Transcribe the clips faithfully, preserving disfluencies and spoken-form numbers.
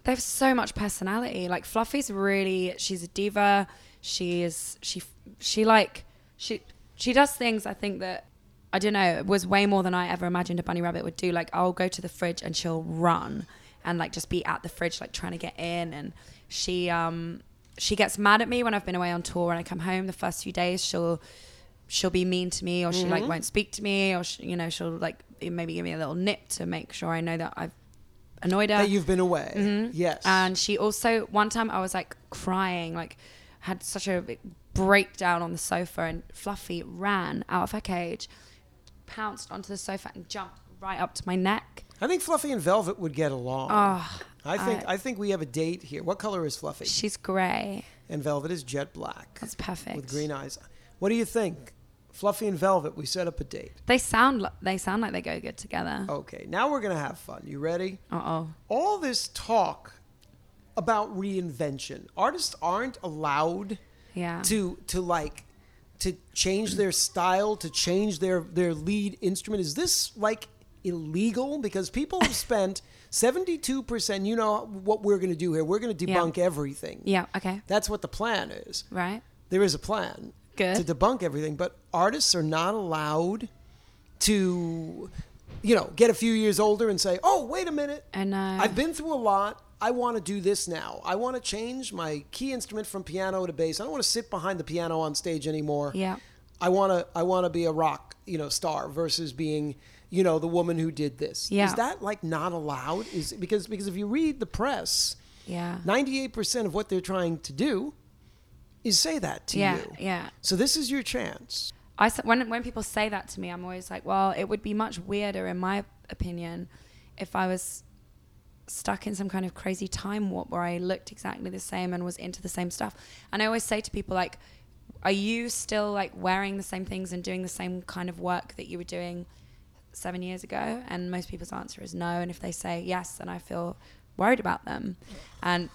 they have so much personality. Like Fluffy's really, she's a diva. She is, she, she like, she, she does things I think that, I don't know, it was way more than I ever imagined a bunny rabbit would do. Like I'll go to the fridge and she'll run and like just be at the fridge, like trying to get in. And she, um, she gets mad at me when I've been away on tour and I come home the first few days, she'll, she'll be mean to me or she mm-hmm. like won't speak to me or she, you know, she'll like maybe give me a little nip to make sure I know that I've annoyed her. That you've been away. Mm-hmm. Yes. And she also, one time I was like crying, like had such a big breakdown on the sofa and Fluffy ran out of her cage, pounced onto the sofa and jumped right up to my neck. I think Fluffy and Velvet would get along. Oh, I think I, I think we have a date here. What color is Fluffy? She's grey. And Velvet is jet black. That's perfect. With green eyes. What do you think? Fluffy and Velvet, we set up a date. They sound they sound like they go good together. Okay, now we're going to have fun. You ready? Uh-oh. All this talk about reinvention. Artists aren't allowed yeah. to to like to change their style, to change their their lead instrument. Is this like illegal? Because people have spent seventy-two percent, you know what we're going to do here. We're going to debunk yeah. everything. Yeah, okay. That's what the plan is. Right. There is a plan. Good. To debunk everything, but artists are not allowed to, you know, get a few years older and say, oh, wait a minute. I know. I've been through a lot. I want to do this now. I want to change my key instrument from piano to bass. I don't want to sit behind the piano on stage anymore. Yeah. I want to I want to be a rock, you know, star versus being, you know, the woman who did this. Yeah. Is that like not allowed? Is because because if you read the press, yeah. ninety-eight percent of what they're trying to do is say that to yeah, you. Yeah. So this is your chance. I when when people say that to me, I'm always like, well, it would be much weirder, in my opinion, if I was stuck in some kind of crazy time warp where I looked exactly the same and was into the same stuff. And I always say to people, like, are you still like wearing the same things and doing the same kind of work that you were doing seven years ago? And most people's answer is no. And if they say yes, then I feel worried about them. And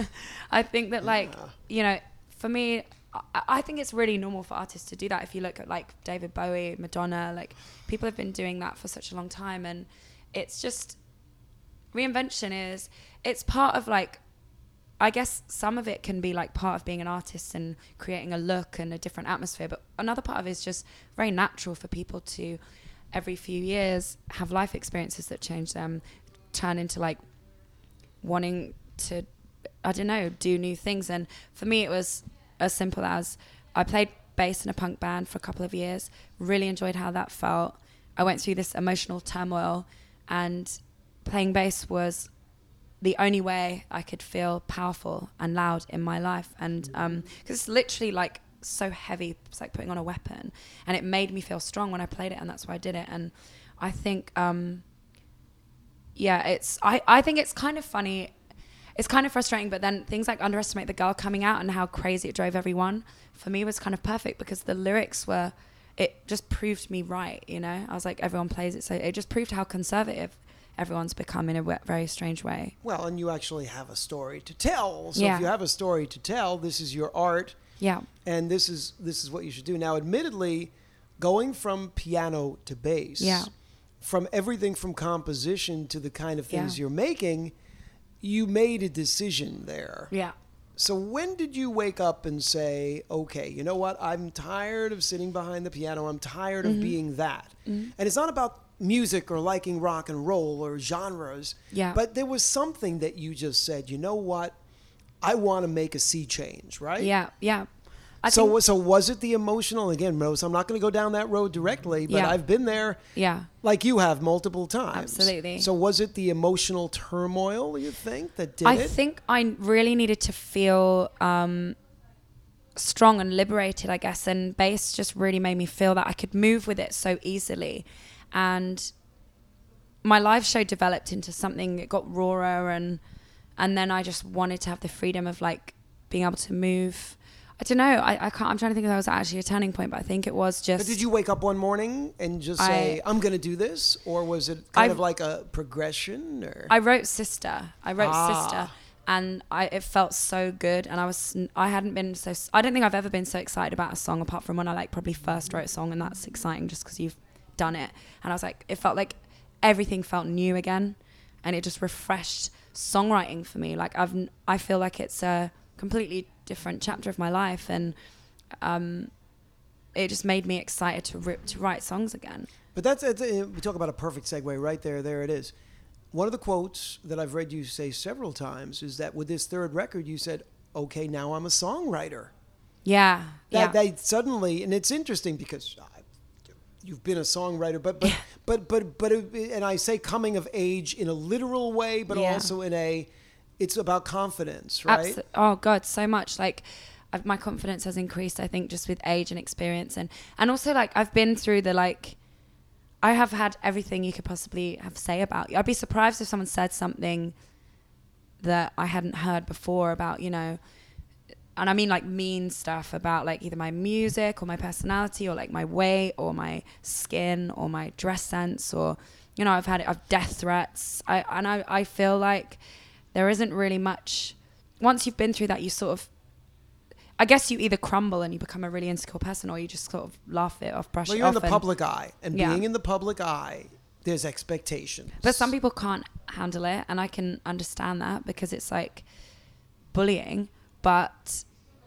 I think that, like, yeah. you know, for me, I, I think it's really normal for artists to do that. If you look at like David Bowie, Madonna, like people have been doing that for such a long time. And it's just, reinvention is, it's part of like, I guess some of it can be like part of being an artist and creating a look and a different atmosphere. But another part of it is just very natural for people to every few years have life experiences that change them, turn into like wanting to, I don't know, do new things. And for me, it was as simple as I played bass in a punk band for a couple of years, really enjoyed how that felt. I went through this emotional turmoil, and playing bass was the only way I could feel powerful and loud in my life. And um, because it's literally like so heavy, it's like putting on a weapon, and it made me feel strong when I played it, and that's why I did it. And I think, um, yeah, it's I, I think it's kind of funny. It's kind of frustrating, but then things like Underestimate the Girl coming out and how crazy it drove everyone, for me was kind of perfect, because the lyrics were, it just proved me right, you know? I was like, everyone plays it, so it just proved how conservative everyone's become in a very strange way. Well, and you actually have a story to tell. So yeah. if you have a story to tell, this is your art. Yeah. And this is this is what you should do. Now, admittedly, going from piano to bass, yeah. from everything from composition to the kind of things yeah. you're making, you made a decision there. Yeah. So when did you wake up and say, okay, you know what? I'm tired of sitting behind the piano. I'm tired mm-hmm. of being that. Mm-hmm. And it's not about music or liking rock and roll or genres. Yeah. But there was something that you just said, you know what? I want to make a sea change, right? Yeah, yeah. I so, think, so was it the emotional? Again, Rose, I'm not going to go down that road directly, but yeah. I've been there, yeah, like you have multiple times. Absolutely. So was it the emotional turmoil, you think, that did I it? I think I really needed to feel um, strong and liberated, I guess, and bass just really made me feel that I could move with it so easily. And my live show developed into something, it got rawer, and and then I just wanted to have the freedom of like being able to move. I don't know. I, I can't. I'm trying to think if that was actually a turning point, but I think it was just. But did you wake up one morning and just say, I, "I'm going to do this," or was it kind I, of like a progression? Or I wrote Sister. I wrote ah. Sister, and I it felt so good. And I was. I hadn't been so. I don't think I've ever been so excited about a song apart from when I like probably first wrote a song, and that's exciting just because you've done it. And I was like, it felt like everything felt new again, and it just refreshed songwriting for me. Like I've, n- I feel like it's a completely different chapter of my life, and um, it just made me excited to rip, to write songs again. But that's, that's uh, we talk about a perfect segue right there. There it is. One of the quotes that I've read you say several times is that with this third record, you said, "Okay, now I'm a songwriter." Yeah, That yeah. they suddenly, and it's interesting because I, you've been a songwriter, but but but but but, it, and I say coming of age in a literal way, but Yeah. also in a, it's about confidence, right? Abso- oh God, so much. Like I've, my confidence has increased, I think, just with age and experience, and and also like I've been through the like, I have had everything you could possibly have to say about you. I'd be surprised if someone said something that I hadn't heard before about, you know, and I mean like mean stuff about like either my music or my personality or like my weight or my skin or my dress sense, or, you know, I've had I've death threats. I and I, I feel like there isn't really much, once you've been through that, you sort of, I guess you either crumble and you become a really insecure person, or you just sort of laugh it off, brush Well, it you're off. in the and- public eye, and Yeah. being in the public eye, there's expectations. But some people can't handle it, and I can understand that because it's like bullying. But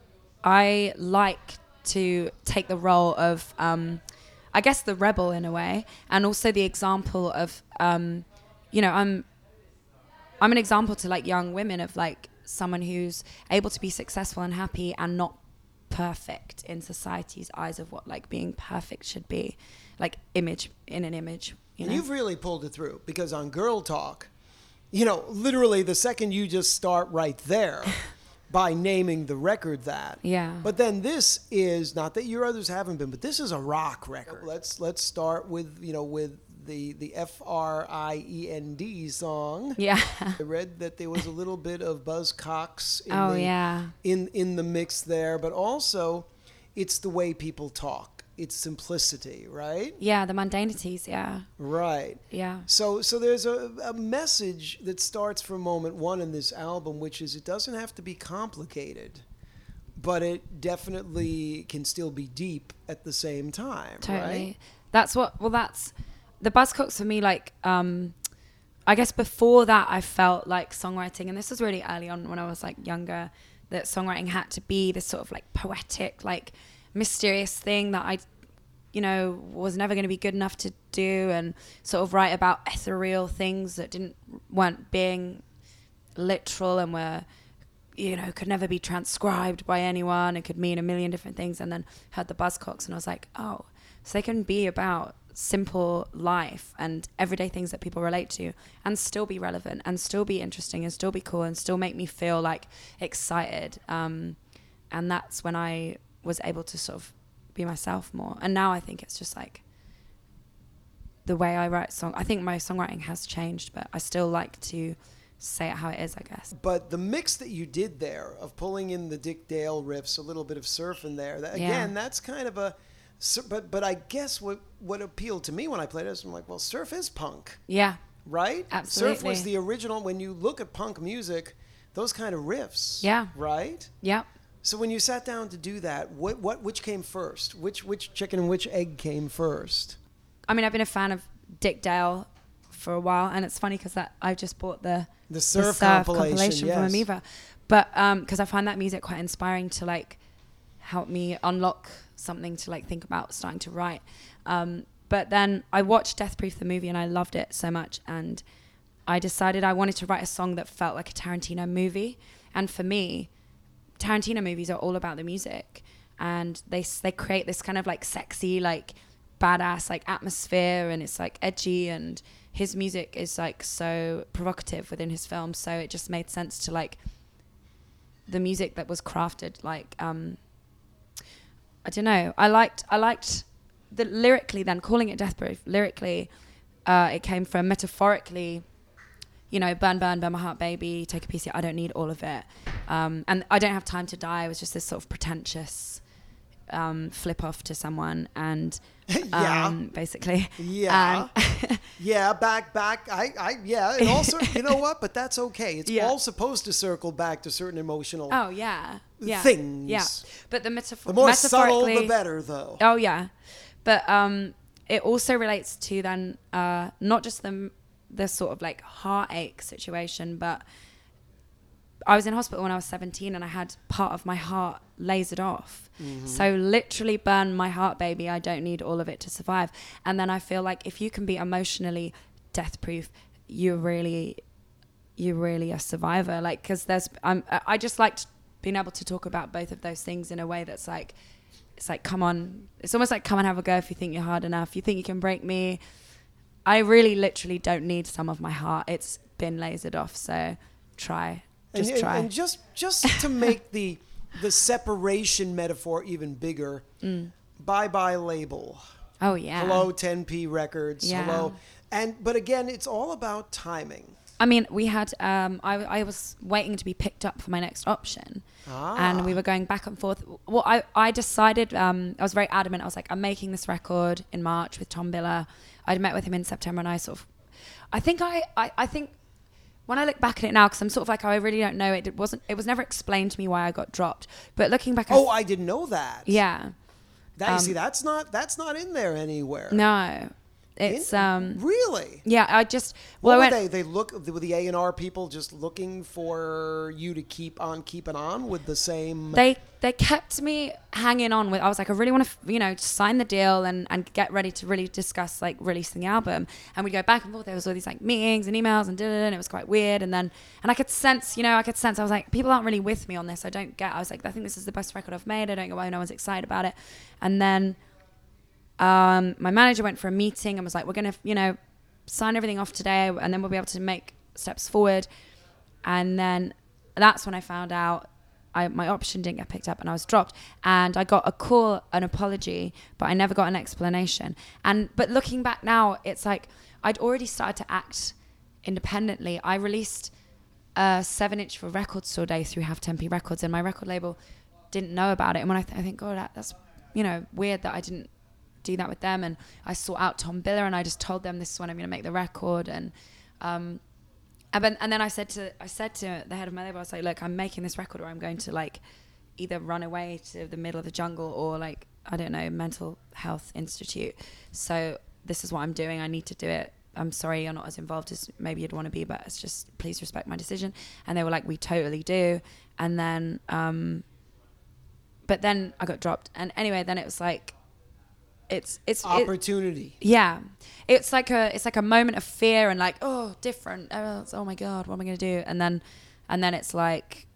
I like to take the role of, um, I guess, the rebel in a way, and also the example of, um, you know, I'm, I'm an example to like young women of like someone who's able to be successful and happy and not perfect in society's eyes of what like being perfect should be, like image in an image. You And know? you've really pulled it through, because on Girl Talk, you know, literally the second you just start right there by naming the record that. Yeah. But then this is, not that your others haven't been, but this is a rock record. Let's let's start with, you know, with the the F R I E N D song. Yeah. I read that there was a little bit of Buzz Cox in Oh the yeah. in in the mix there, but also it's the way people talk. It's simplicity, right? Yeah, the mundanities. Yeah. Right. Yeah. So so there's a, a message that starts from moment one in this album, which is it doesn't have to be complicated, but it definitely can still be deep at the same time, Totally. right? That's what, well, that's, the Buzzcocks for me, like, um, I guess before that I felt like songwriting, and this was really early on when I was like younger, that songwriting had to be this sort of like poetic, like mysterious thing that I, you know, was never going to be good enough to do, and sort of write about ethereal things that didn't, weren't being literal and were, you know, could never be transcribed by anyone. It could mean a million different things. And then heard the Buzzcocks and I was like, oh, so they can be about simple life and everyday things that people relate to and still be relevant and still be interesting and still be cool and still make me feel like excited. Um, and that's when I was able to sort of be myself more. And now I think it's just like the way I write song. I think my songwriting has changed, but I still like to say it how it is, I guess. But the mix that you did there of pulling in the Dick Dale riffs, a little bit of surf in there, that, Yeah. again, that's kind of a, but but I guess what what appealed to me when I played it is I'm like, well, surf is punk, Yeah. right? Absolutely. Surf was the original. When you look at punk music, those kind of riffs, Yeah. right? Yeah. So when you sat down to do that, what what which came first? Which which chicken and which egg came first? I mean, I've been a fan of Dick Dale for a while, and it's funny because that I just bought the The surf, compilation, yes. from Amoeba, but um, because I find that music quite inspiring to like help me unlock something to like think about starting to write. Um, but then I watched Death Proof the movie and I loved it so much, and I decided I wanted to write a song that felt like a Tarantino movie. And for me, Tarantino movies are all about the music, and they they create this kind of like sexy, like badass like atmosphere, and it's like edgy, and his music is like so provocative within his films. So it just made sense to like the music that was crafted like um I don't know. I liked I liked the lyrically then calling it Death Proof. Lyrically, uh, it came from metaphorically, you know, burn, burn, burn my heart, baby, take a piece of it, I don't need all of it. Um, and I don't have time to die. It was just this sort of pretentious um, flip off to someone, and Yeah. um, basically, Yeah. And Yeah, back, back. I, I, yeah. And also, you know what? But that's okay. It's Yeah. all supposed to circle back to certain emotional oh yeah, yeah, things. yeah. But the metaphor, The more subtle, the metaphorically- better, though. Oh yeah, but um, it also relates to then uh, not just the the sort of like heartache situation, but I was in hospital when I was seventeen and I had part of my heart lasered off. Mm-hmm. So literally burn my heart, baby. I don't need all of it to survive. And then I feel like if you can be emotionally death proof, you're really, you're really a survivor. Like, cause there's, I'm, I just liked being able to talk about both of those things in a way that's like, it's like, come on. It's almost like, come and have a go if you think you're hard enough. You think you can break me. I really literally don't need some of my heart. It's been lasered off. So try. Just and, try. And, and just just to make the the separation metaphor even bigger, mm. Bye Bye label. Oh yeah. Hello ten P Records. Yeah. Hello. And but again, it's all about timing. I mean, we had um, I I was waiting to be picked up for my next option, ah. and we were going back and forth. Well, I I decided um, I was very adamant. I was like, I'm making this record in March with Tom Biller. I'd met with him in September, and I sort of, I think I I, I think. When I look back at it now, because I'm sort of like, oh, I really don't know. It, it wasn't. It was never explained to me why I got dropped. But looking back, oh, I, I didn't know that. Yeah. That, um, see, that's not that's not in there anywhere. No, it's in, um. Really. Yeah, I just. Well, What were went, they? They look were the A and R people just looking for you to keep on keeping on with the same. They they kept me hanging on with. I was like, I really want to, you know, sign the deal and, and get ready to really discuss like releasing the album. And we'd go back and forth. There was all these like meetings and emails and da, da, da, and it was quite weird. And then and I could sense, you know, I could sense. I was like, people aren't really with me on this. I don't get. I was like, I think this is the best record I've made. I don't get why no one's excited about it. And then. Um, my manager went for a meeting and was like, we're going to, you know, sign everything off today and then we'll be able to make steps forward. And then that's when I found out I, my option didn't get picked up and I was dropped. And I got a call, an apology, but I never got an explanation. And, but looking back now, it's like I'd already started to act independently. I released a seven inch for Record Store Day through Have ten P Records and my record label didn't know about it. And when I, th- I think, God, that, that's, you know, weird that I didn't do that with them. And I sought out Tom Biller and I just told them this is when I'm going to make the record. And um and then, and then I said to I said to the head of my label, I was like, look, I'm making this record or I'm going to like either run away to the middle of the jungle or like, I don't know, mental health institute. So this is what I'm doing. I need to do it. I'm sorry you're not as involved as maybe you'd want to be, but it's just, please respect my decision. And they were like, we totally do. And then um but then I got dropped. And anyway, then it was like It's it's opportunity. It, yeah, it's like a it's like a moment of fear and like oh different oh, oh my god what am I gonna do and then and then it's like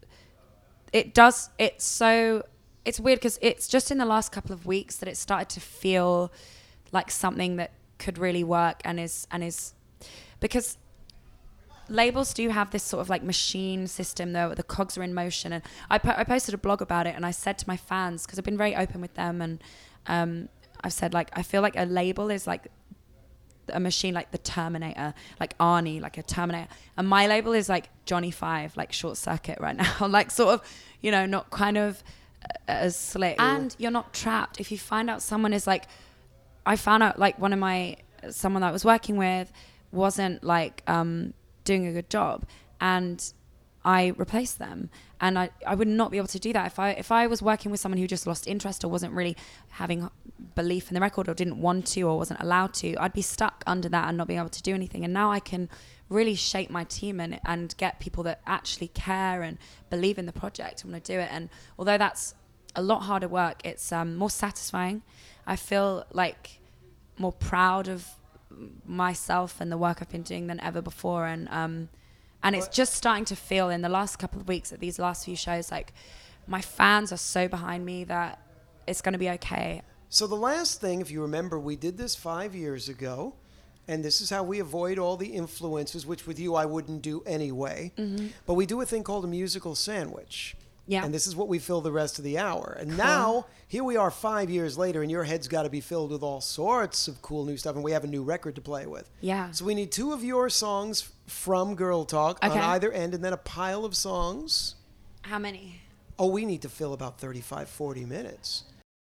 it does it's so it's weird because it's just in the last couple of weeks that it started to feel like something that could really work and is and is because labels do have this sort of like machine system though, the cogs are in motion. And I po- I posted a blog about it and I said to my fans, because I've been very open with them, and um I've said like I feel like a label is like a machine, like the Terminator, like Arnie, like a Terminator, and my label is like Johnny Five, like Short Circuit right now, like sort of, you know, not kind of uh, as slick, and you're not trapped. If you find out someone is like, I found out like one of my someone that I was working with wasn't like um doing a good job, and I replaced them. And I, I would not be able to do that if I if I was working with someone who just lost interest or wasn't really having belief in the record or didn't want to or wasn't allowed to. I'd be stuck under that and not being able to do anything. And now I can really shape my team and and get people that actually care and believe in the project and want to do it. And although that's a lot harder work, it's um, more satisfying. I feel like more proud of myself and the work I've been doing than ever before. And um And it's just starting to feel in the last couple of weeks at these last few shows, like my fans are so behind me that it's going to be okay. So the last thing, if you remember, we did this five years ago, and this is how we avoid all the influences, which with you I wouldn't do anyway. Mm-hmm. But we do a thing called a musical sandwich. Yeah. And this is what we fill the rest of the hour. And cool. Now, here we are five years later, and your head's got to be filled with all sorts of cool new stuff, and we have a new record to play with. Yeah. So we need two of your songs from Girl Talk okay. on either end, and then a pile of songs. How many? Oh, we need to fill about thirty-five, forty minutes.